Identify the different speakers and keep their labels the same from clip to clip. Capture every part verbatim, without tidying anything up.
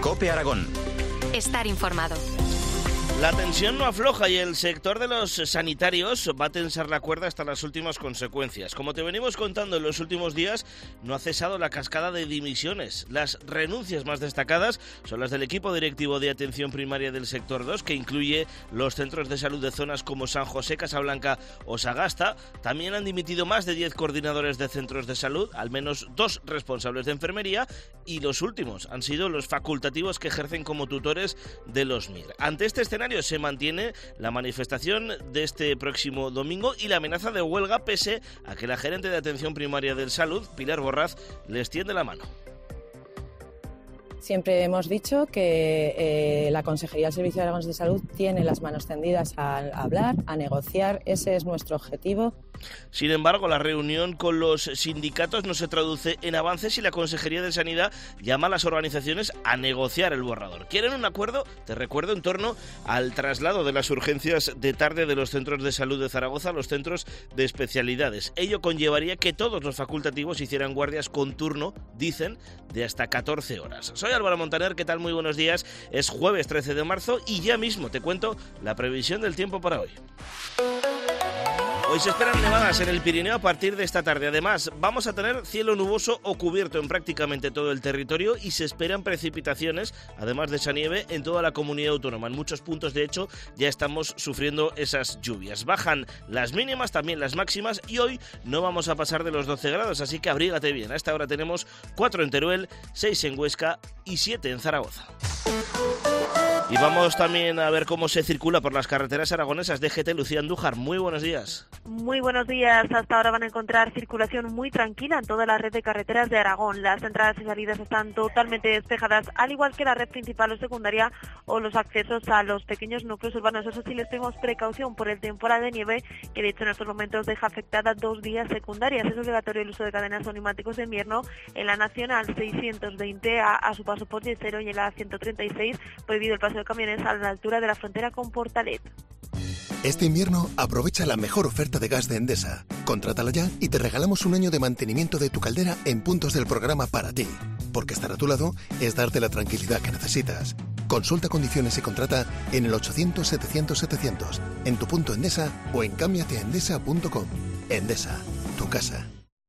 Speaker 1: COPE Aragón.
Speaker 2: Estar informado.
Speaker 3: La tensión no afloja y el sector de los sanitarios va a tensar la cuerda hasta las últimas consecuencias. Como te venimos contando en los últimos días, no ha cesado la cascada de dimisiones. Las renuncias más destacadas son las del equipo directivo de atención primaria del sector dos, que incluye los centros de salud de zonas como San José, Casablanca o Sagasta. También han dimitido más de diez coordinadores de centros de salud, al menos dos responsables de enfermería, y los últimos han sido los facultativos que ejercen como tutores de los M I R. Ante este escenario se mantiene la manifestación de este próximo domingo y la amenaza de huelga, pese a que la gerente de atención primaria del salud, Pilar Borraz, les tiende la mano.
Speaker 4: Siempre hemos dicho que eh, la Consejería del Servicio de Aragones de Salud tiene las manos tendidas a hablar, a negociar. Ese es nuestro objetivo.
Speaker 3: Sin embargo, la reunión con los sindicatos no se traduce en avances y la Consejería de Sanidad llama a las organizaciones a negociar el borrador. ¿Quieren un acuerdo? Te recuerdo, en torno al traslado de las urgencias de tarde de los centros de salud de Zaragoza a los centros de especialidades. Ello conllevaría que todos los facultativos hicieran guardias con turno, dicen, de hasta catorce horas. Soy Álvaro Montaner, ¿qué tal? Muy buenos días. Es jueves trece de marzo y ya mismo te cuento la previsión del tiempo para hoy. Hoy se esperan nevadas en el Pirineo a partir de esta tarde. Además, vamos a tener cielo nuboso o cubierto en prácticamente todo el territorio y se esperan precipitaciones, además de esa nieve, en toda la comunidad autónoma. En muchos puntos, de hecho, ya estamos sufriendo esas lluvias. Bajan las mínimas, también las máximas, y hoy no vamos a pasar de los doce grados, así que abrígate bien. A esta hora tenemos cuatro en Teruel, seis en Huesca y siete en Zaragoza. Y vamos también a ver cómo se circula por las carreteras aragonesas. D G T, Lucía Andújar, muy buenos días.
Speaker 5: Muy buenos días. Hasta ahora van a encontrar circulación muy tranquila en toda la red de carreteras de Aragón. Las entradas y salidas están totalmente despejadas, al igual que la red principal o secundaria o los accesos a los pequeños núcleos urbanos. Eso sí, les tenemos precaución por el temporal de nieve, que de hecho en estos momentos deja afectada dos vías secundarias. Es obligatorio el uso de cadenas o neumáticos de invierno en la Nacional seiscientos veinte a, a su paso por Yesero, y en la ciento treinta y seis prohibido el paso de camiones a la altura de la frontera con Portalet.
Speaker 6: Este invierno aprovecha la mejor oferta de gas de Endesa. Contrátala ya y te regalamos un año de mantenimiento de tu caldera en puntos del programa para ti. Porque estar a tu lado es darte la tranquilidad que necesitas. Consulta condiciones y contrata en el ochocientos setecientos setecientos, en tu punto Endesa o en cámbiate a endesa punto com. Endesa, tu casa.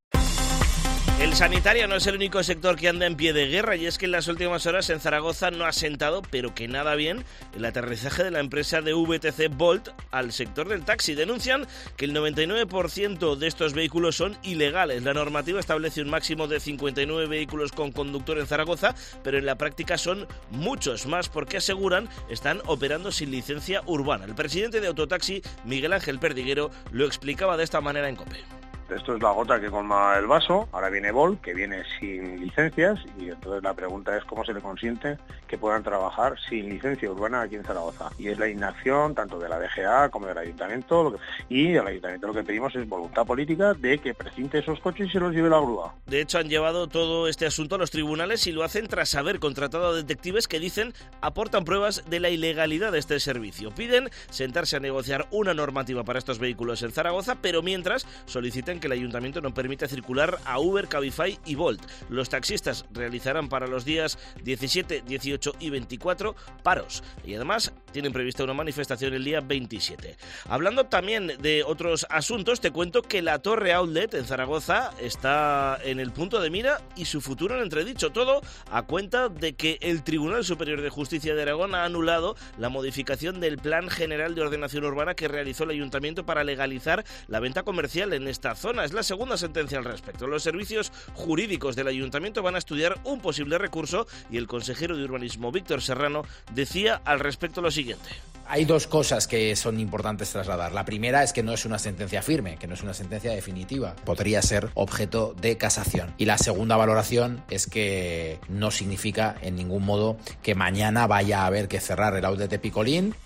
Speaker 3: El sanitario no es el único sector que anda en pie de guerra, y es que en las últimas horas en Zaragoza no ha sentado, pero que nada bien, el aterrizaje de la empresa de V T C Bolt al sector del taxi. Denuncian que el noventa y nueve por ciento de estos vehículos son ilegales. La normativa establece un máximo de cincuenta y nueve vehículos con conductor en Zaragoza, pero en la práctica son muchos más porque, aseguran, están operando sin licencia urbana. El presidente de Autotaxi, Miguel Ángel Perdiguero, lo explicaba de esta manera en COPE.
Speaker 7: Esto es la gota que colma el vaso. Ahora viene Bolt, que viene sin licencias, y entonces la pregunta es cómo se le consiente que puedan trabajar sin licencia urbana aquí en Zaragoza. Y es la inacción tanto de la D G A como del Ayuntamiento, lo que, y al Ayuntamiento lo que pedimos es voluntad política de que precinte esos coches y se los lleve la grúa.
Speaker 3: De hecho, han llevado todo este asunto a los tribunales y lo hacen tras haber contratado a detectives que, dicen, aportan pruebas de la ilegalidad de este servicio. Piden sentarse a negociar una normativa para estos vehículos en Zaragoza, pero mientras solicitan que el Ayuntamiento no permita circular a Uber, Cabify y Bolt. Los taxistas realizarán para los días diecisiete, dieciocho y veinticuatro paros, y además tienen prevista una manifestación el día veintisiete. Hablando también de otros asuntos, te cuento que la Torre Outlet en Zaragoza está en el punto de mira y su futuro en entredicho. Todo a cuenta de que el Tribunal Superior de Justicia de Aragón ha anulado la modificación del Plan General de Ordenación Urbana que realizó el Ayuntamiento para legalizar la venta comercial en esta zona. Es la segunda sentencia al respecto. Los servicios jurídicos del Ayuntamiento van a estudiar un posible recurso y el consejero de Urbanismo, Víctor Serrano, decía al respecto lo siguiente.
Speaker 8: Hay dos cosas que son importantes trasladar. La primera es que no es una sentencia firme, que no es una sentencia definitiva. Podría ser objeto de casación. Y la segunda valoración es que no significa en ningún modo que mañana vaya a haber que cerrar el outlet de Picolín.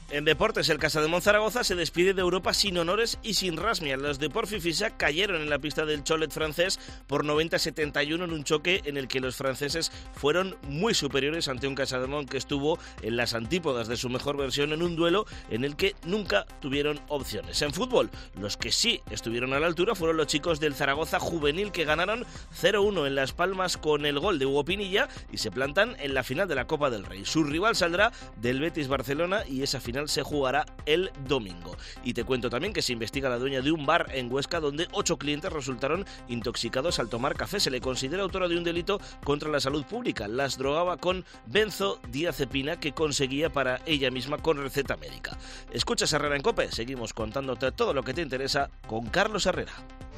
Speaker 3: En deportes, el Casademont Zaragoza se despide de Europa sin honores y sin rasmia. Los de Porfifisa cayeron en la pista del Cholet francés por noventa a setenta y uno en un choque en el que los franceses fueron muy superiores ante un Casademont que estuvo en las antípodas de su mejor versión en un duelo en el que nunca tuvieron opciones. En fútbol, los que sí estuvieron a la altura fueron los chicos del Zaragoza Juvenil, que ganaron cero uno en Las Palmas con el gol de Hugo Pinilla y se plantan en la final de la Copa del Rey. Su rival saldrá del Betis Barcelona y esa final se jugará el domingo. Y te cuento también que se investiga la dueña de un bar en Huesca donde ocho clientes resultaron intoxicados al tomar café. Se le considera autora de un delito contra la salud pública. Las drogaba con benzodiazepina que conseguía para ella misma con receta médica. Escuchas Herrera en COPE. Seguimos contándote todo lo que te interesa con Carlos Herrera.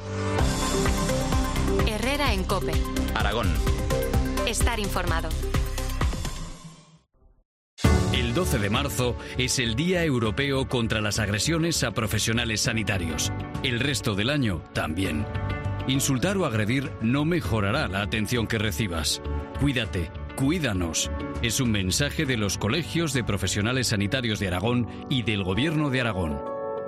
Speaker 2: Herrera en COPE.
Speaker 1: Aragón.
Speaker 2: Estar informado.
Speaker 9: El doce de marzo es el Día Europeo contra las agresiones a profesionales sanitarios. El resto del año también. Insultar o agredir no mejorará la atención que recibas. Cuídate, cuídanos. Es un mensaje de los colegios de profesionales sanitarios de Aragón y del Gobierno de Aragón.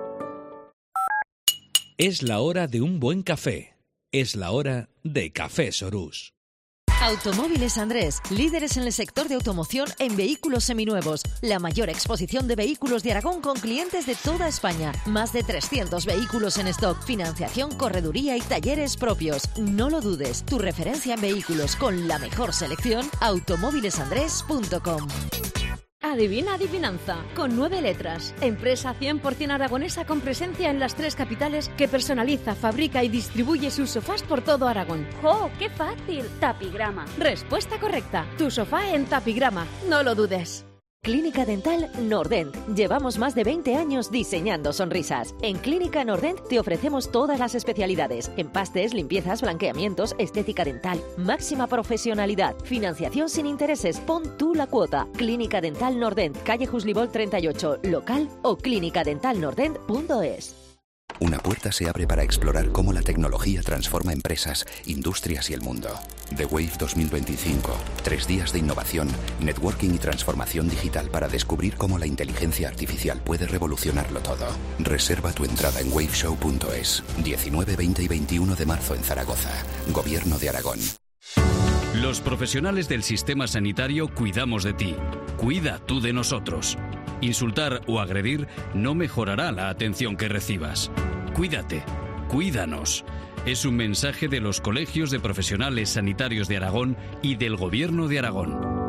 Speaker 10: Es la hora de un buen café. Es la hora de Café Sorús.
Speaker 11: Automóviles Andrés, líderes en el sector de automoción en vehículos seminuevos. La mayor exposición de vehículos de Aragón con clientes de toda España. Más de trescientos vehículos en stock, financiación, correduría y talleres propios. No lo dudes, tu referencia en vehículos con la mejor selección, automóviles andrés punto com.
Speaker 12: Adivina Adivinanza, con nueve letras. Empresa cien por ciento aragonesa con presencia en las tres capitales que personaliza, fabrica y distribuye sus sofás por todo Aragón.
Speaker 13: ¡Oh, qué fácil! Tapigrama.
Speaker 12: Respuesta correcta. Tu sofá en Tapigrama. No lo dudes.
Speaker 11: Clínica Dental Nordent. Llevamos más de veinte años diseñando sonrisas. En Clínica Nordent te ofrecemos todas las especialidades: empastes, limpiezas, blanqueamientos, estética dental, máxima profesionalidad, financiación sin intereses. Pon tú la cuota. Clínica Dental Nordent, calle Juslibol treinta y ocho, local o clínica dental nordent punto es.
Speaker 14: Una puerta se abre para explorar cómo la tecnología transforma empresas, industrias y el mundo. The Wave dos mil veinticinco. Tres días de innovación, networking y transformación digital para descubrir cómo la inteligencia artificial puede revolucionarlo todo. Reserva tu entrada en waveshow punto es. diecinueve, veinte y veintiuno de marzo en Zaragoza. Gobierno de Aragón.
Speaker 9: Los profesionales del sistema sanitario cuidamos de ti. Cuida tú de nosotros. Insultar o agredir no mejorará la atención que recibas. Cuídate, cuídanos. Es un mensaje de los colegios de profesionales sanitarios de Aragón y del Gobierno de Aragón.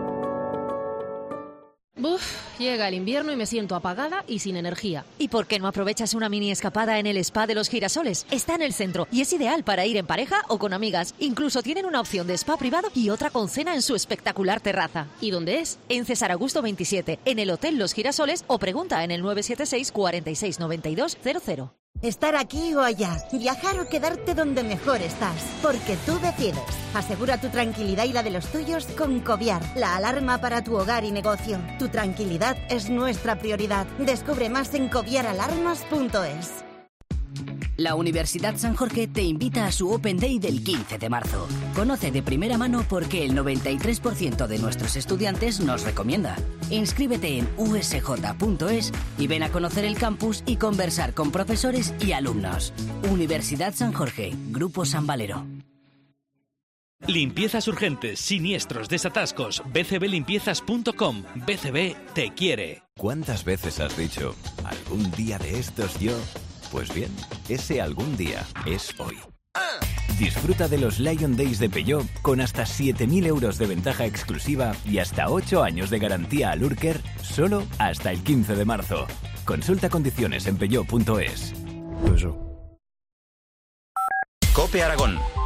Speaker 12: Uf, llega el invierno y me siento apagada y sin energía.
Speaker 11: ¿Y por qué no aprovechas una mini escapada en el Spa de los Girasoles? Está en el centro y es ideal para ir en pareja o con amigas. Incluso tienen una opción de spa privado y otra con cena en su espectacular terraza.
Speaker 12: ¿Y dónde es?
Speaker 11: En César Augusto veintisiete, en el Hotel Los Girasoles, o pregunta en el nueve siete seis, cuarenta y seis, noventa y dos, cero cero.
Speaker 15: Estar aquí o allá, viajar o quedarte donde mejor estás, porque tú decides. Asegura tu tranquilidad y la de los tuyos con Coviar, la alarma para tu hogar y negocio. Tu tranquilidad es nuestra prioridad. Descubre más en coviar alarmas punto es.
Speaker 16: La Universidad San Jorge te invita a su Open Day del quince de marzo. Conoce de primera mano por qué el noventa y tres por ciento de nuestros estudiantes nos recomienda. Inscríbete en u s j punto es y ven a conocer el campus y conversar con profesores y alumnos. Universidad San Jorge, Grupo San Valero.
Speaker 10: Limpiezas urgentes, siniestros, desatascos. b c b limpiezas punto com. B C B te quiere.
Speaker 17: ¿Cuántas veces has dicho, algún día de estos yo? Pues bien, ese algún día es hoy. Disfruta de los Lion Days de Peugeot con hasta siete mil euros de ventaja exclusiva y hasta ocho años de garantía al Urker, solo hasta el quince de marzo. Consulta condiciones en peugeot punto es.
Speaker 1: COPE Aragón.